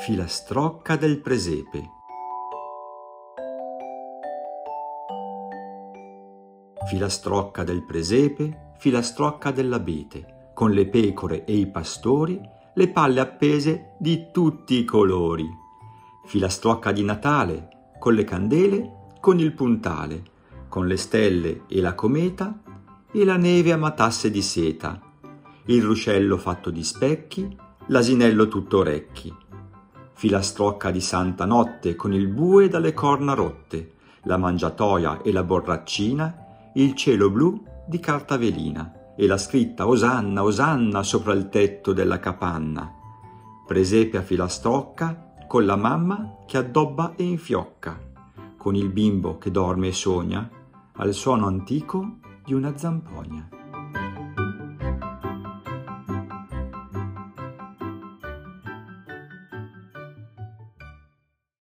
Filastrocca del presepe. Filastrocca del presepe, filastrocca dell'abete, con le pecore e i pastori, le palle appese di tutti i colori. Filastrocca di Natale, con le candele, con il puntale, con le stelle e la cometa e la neve a matasse di seta, il ruscello fatto di specchi, l'asinello tutto orecchi. Filastrocca di Santa Notte con il bue dalle corna rotte, la mangiatoia e la borraccina, il cielo blu di carta velina e la scritta Osanna, Osanna sopra il tetto della capanna. Presepe a filastrocca con la mamma che addobba e infiocca, con il bimbo che dorme e sogna al suono antico di una zampogna.